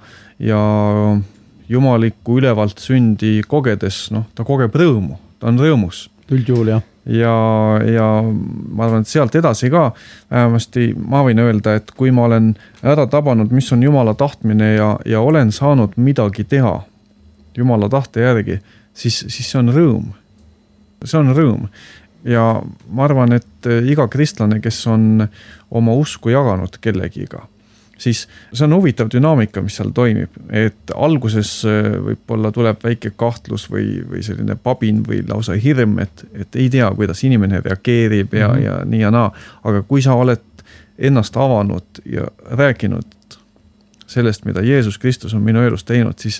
jumalikku ülevalt sündi kogedes, ta kogeb rõõmu, ta on rõõmus. Üldjuhul, jah. Ja ma arvan, et sealt edasi ka vähemasti ma võin öelda, et kui ma olen ära tabanud, mis on Jumala tahtmine ja olen saanud midagi teha Jumala tahte järgi, siis see on rõõm. See on rõõm. Ja ma arvan, et iga kristlane, kes on oma usku jaganud kellegiga, siis see on huvitav dünaamika, mis seal toimib. Et alguses võib-olla tuleb väike kahtlus või selline pabin või lausa hirm, et ei tea, kuidas inimene reageerib ja nii ja naa. Aga kui sa oled ennast avanud ja rääkinud sellest, mida Jeesus Kristus on minu elus teinud, siis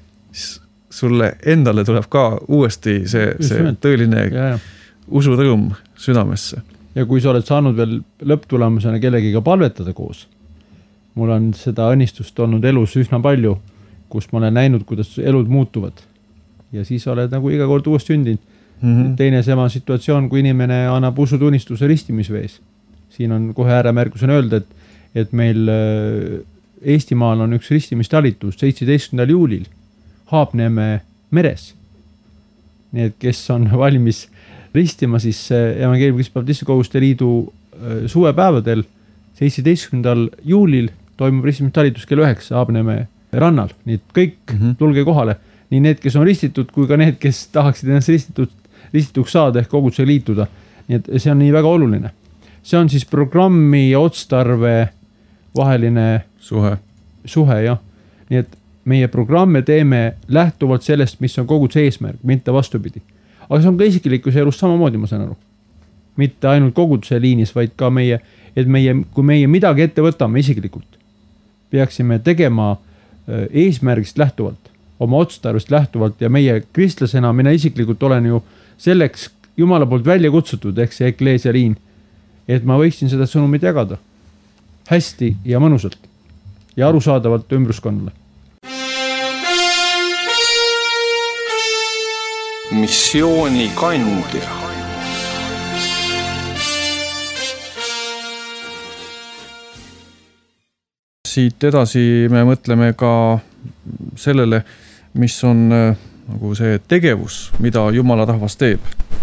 sulle endale tuleb ka uuesti see tõeline usurõõm südamesse. Ja kui sa oled saanud veel lõpptulemusena kellegiga palvetada koos, mul on seda õnnistust olnud elus üsna palju, kus ma olen näinud, kuidas elud muutuvad. Ja siis oled nagu iga kord uuesti sündinud. Teine sama situatsioon, kui inimene annab usutunnistuse ristimisvees. Siin on kohe ääremärkusena öelda, et meil Eestimaal on üks ristimistalitus 17. juulil Haapneeme meres. Nii et kes on valmis ristima, siis Evangeeliumi Kristbaptiste Koguste Liidu suvepäevadel 17. juulil toimub ristimistalitus kell 9 Haapneeme rannal. Nii et kõik tulge kohale. Nii need, kes on ristitud, kui ka need, kes tahaksid ennast ristituks saada ehk kogudusega liituda. Nii et see on nii väga oluline. See on siis programmi ja otstarve vaheline suhe, jah. Nii et meie programme teeme lähtuvalt sellest, mis on koguduse eesmärk, mitte vastupidi. Aga see on ka isiklikus elus samamoodi, ma saan aru. Mitte ainult koguduse liinis, vaid ka kui meie midagi ette võtame isiklikult, peaksime tegema eesmärgist lähtuvalt, oma otstarvest lähtuvalt ja meie kristlasena, mina isiklikult olen ju selleks Jumala poolt välja kutsutud, ehk see ekleesia liin, et ma võiksin seda sõnumit jagada hästi ja mõnusalt ja arusaadavalt ümbruskonnale. Missiooni kandja. Siit edasi me mõtleme ka sellele, mis on nagu see tegevus, mida Jumala rahvas teeb.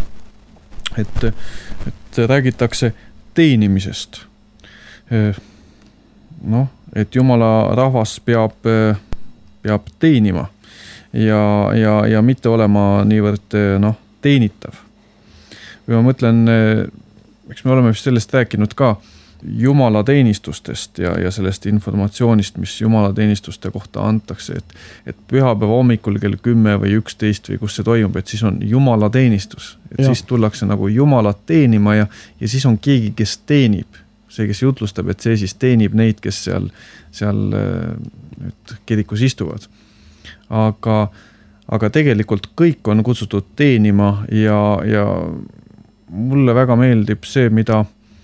Et räägitakse teenimisest. Et Jumala rahvas peab teenima. Ja mitte olema niivõrd teenitav. Kui ma mõtlen, eks me oleme sellest rääkinud ka Jumala teenistustest ja sellest informatsioonist, mis Jumala teenistuste kohta antakse, et pühapäeva hommikul kell 10 või 11 või kus see toimub, et siis on Jumala teenistus. Et siis tullakse nagu Jumalat teenima ja siis on keegi, kes teenib. See, kes jutlustab, et see siis teenib neid, kes seal kirikus istuvad. Aga tegelikult kõik on kutsutud teenima ja mulle väga meeldib see, mida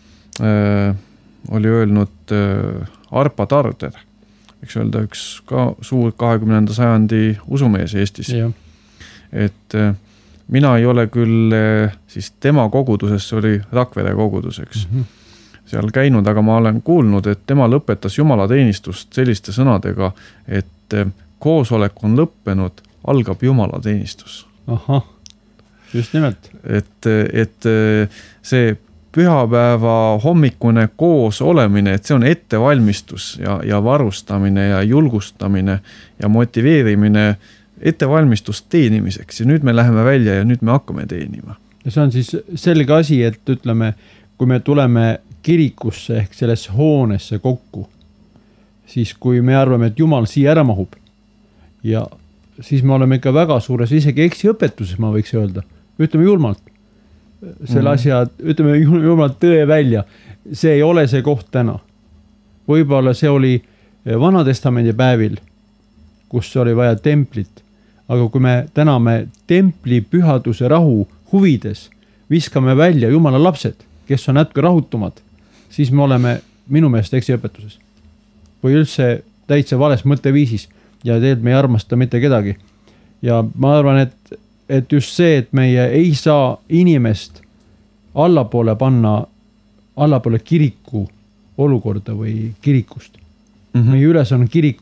oli öelnud Arpa Tarder, eks öelda üks ka suur 20. sajandi usumees Eestis. Ja. Et mina ei ole küll siis tema koguduses, see oli Rakvere koguduseks. Seal käinud, aga ma olen kuulnud, et tema lõpetas Jumala teenistust selliste sõnadega, et koosolek on lõppenud, algab Jumala teenistus. Ahah, just nimelt. Et see pühapäeva hommikune koos olemine, et see on ettevalmistus ja varustamine ja julgustamine ja motiveerimine, ettevalmistus teenimiseks. Ja nüüd me läheme välja ja nüüd me hakkame teenima. Ja see on siis selge asi, et ütleme, kui me tuleme kirikusse ehk sellesse hoonesse kokku, siis kui me arvame, et Jumal siia ära mahub, ja siis me oleme ikka väga suures, isegi eksiõpetuses, ma võiks öelda. Ütleme julmalt. Selle asja, ütleme julmalt tõe välja. See ei ole see koht täna. Võib-olla see oli Vanatestamendi päevil, kus oli vaja templit. Aga kui me täname templi pühaduse rahu huvides, viskame välja Jumala lapsed, kes on natuke rahutumad, siis me oleme minu meelest eksiõpetuses. Või üldse täitsa vales mõtteviisis. Ja tegelikult me ei armasta mitte kedagi. Ja ma arvan, et et just see, et meie ei saa inimest allapoole panna, allapoole kiriku olukorda või kirikust. Meie üles on kirik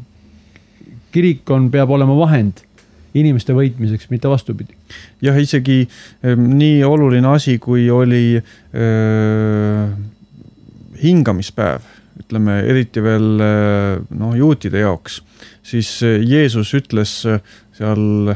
peab olema vahend inimeste võitmiseks, mitte vastupidi. Jah, isegi nii oluline asi, kui oli hingamispäev, ütleme eriti veel juutide jaoks, siis Jeesus ütles seal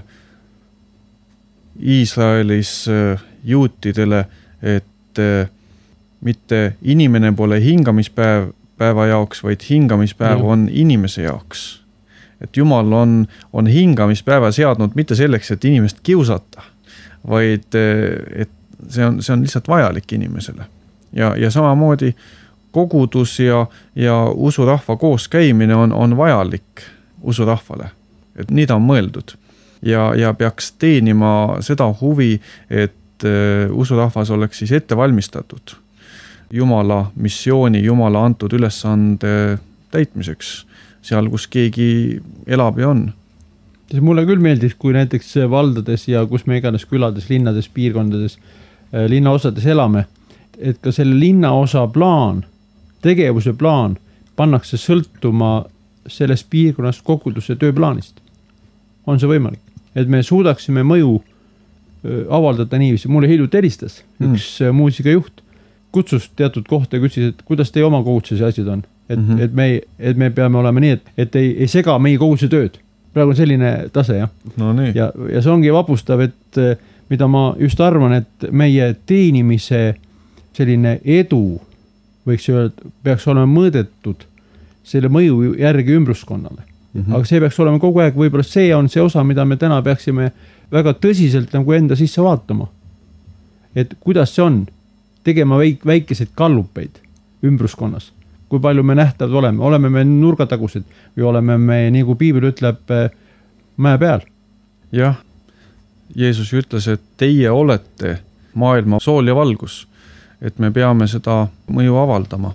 Iisraelis juutidele, et mitte inimene pole hingamispäeva jaoks, vaid hingamispäev on inimese jaoks. Et Jumal on hingamispäeva seadnud mitte selleks, et inimest kiusata, vaid et see on lihtsalt vajalik inimesele. Ja samamoodi kogudus ja usurahva koos käimine on vajalik usurahvale. Et nii ta on mõeldud. Ja peaks teenima seda huvi, et usurahvas oleks siis ette valmistatud Jumala missiooni, Jumala antud ülesande täitmiseks, seal, kus keegi elab ja on. Mulle küll meeldis, kui näiteks valdades ja kus me iganes külades, linnades, piirkondades, linnaosades elame, et ka selle linnaosa plaan, tegevuse plaan pannakse sõltuma sellest piirkonnast koguduse tööplaanist. On see võimalik? Et me suudaksime mõju avaldada niiviisi. Mulle hiljuti helistas üks muusikajuht, kutsus teatud kohta ja küsis, et kuidas teie oma koguduse asjad on. Et me peame olema nii, et ei sega meie koguduse tööd. Praegu on selline tase, jah. No nii. Ja see ongi vapustav, et mida ma just arvan, et meie teenimise selline edu võiks öelda, peaks olema mõõdetud selle mõju järgi ümbruskonnale. Aga see peaks olema kogu aeg, võib-olla see on see osa, mida me täna peaksime väga tõsiselt nagu enda sisse vaatama. Et kuidas see on tegema väikeseid kallupeid ümbruskonnas. Kui palju me nähtavad oleme. Oleme me nurgatagused või oleme me, nii kui Piibel ütleb, mäe peal. Jah, Jeesus ütles, et teie olete maailma sool ja valgus, et me peame seda mõju avaldama.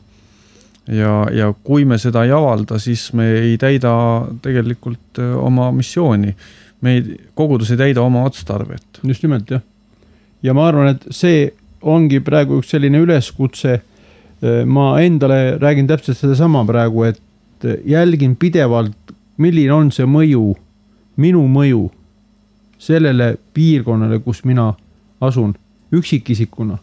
Ja kui me seda ei avalda, siis me ei täida tegelikult oma missiooni. Kogudus ei täida oma otstarvet. Just nimelt, jah. Ja ma arvan, et see ongi praegu üks selline üleskutse. Ma endale räägin täpselt seda sama praegu, et jälgin pidevalt, milline on see mõju, minu mõju sellele piirkonnale, kus mina asun üksikisikuna.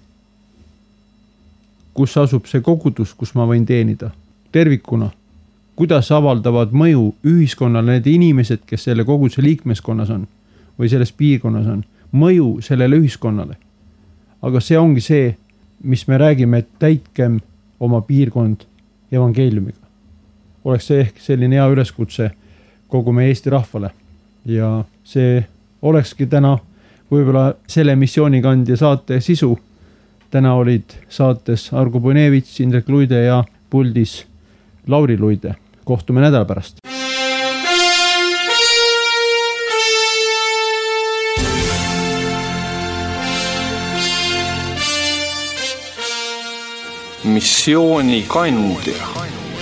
Kus asub see kogudus, kus ma võin teenida tervikuna. Kuidas avaldavad mõju ühiskonnale need inimesed, kes selle koguduse liikmeskonnas on või selles piirkonnas on. Mõju sellele ühiskonnale. Aga see ongi see, mis me räägime, et täitkem oma piirkond evangeeliumiga. Oleks see ehk selline hea üleskutse kogu meie Eesti rahvale. Ja see olekski täna võib-olla selle missioonikandja saate sisu. Täna olid saates Argo Punevits, Indrek Luide ja puldis Lauri Luide. Kohtume nädala pärast. Missioonikandja.